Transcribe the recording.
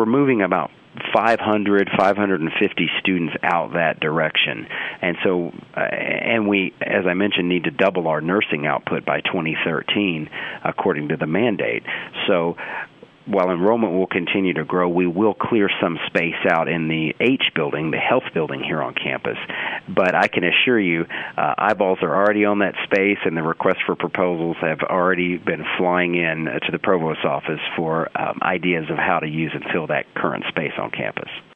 we're moving about 550 students out that direction. And so, and we, as I mentioned, need to double our nursing output by 2013, according to the mandate. So, while enrollment will continue to grow, we will clear some space out in the H building, the health building here on campus. But I can assure you, eyeballs are already on that space, and the requests for proposals have already been flying in to the provost's office for ideas of how to use and fill that current space on campus.